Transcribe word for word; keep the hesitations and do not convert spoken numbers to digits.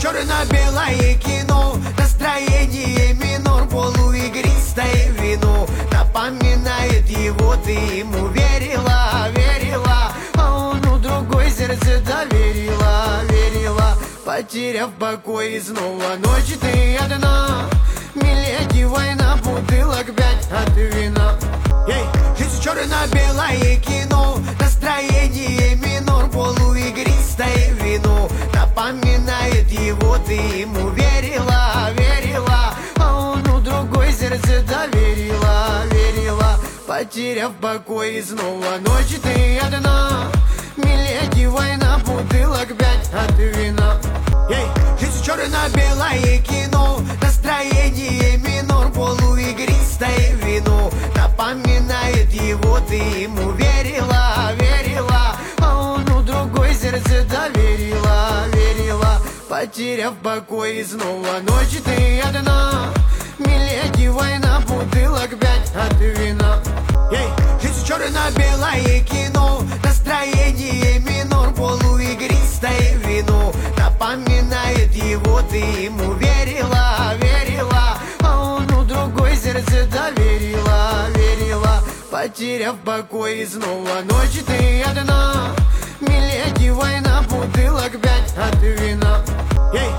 черно-белое кино, настроение минор, полуигристое вино напоминает его, ты ему верила, верила, а он у другой сердце доверила, верила, потеряв покой и снова ночи ты одна. Миледи, война, бутылок пять от вина. Эй, жизнь черно-белое кино, настроение минор, полуигристое вино напоминает его, ты ему верила, верила, а он у другой сердце доверила, верила, потеряв покой и снова ночи ты одна. Миледи, война, бутылок пять от вина. Эй, жизнь черно-белое кино, настроение минор, полуигристое вино напоминает его, ты ему верила, верила, а он у другой сердце доверила, верила, потеряв покой и снова ночи ты одна. Миледи, война, бутылок пять от вина. Эй, жизнь черно-белое кино, настроение минор, полуигристое вино напоминает его, ты ему верила, верила, а он у другой сердце доверила, верила, потеряв покой и снова ночи ты одна. Миледи, война, бутылок пять от вина. Эй,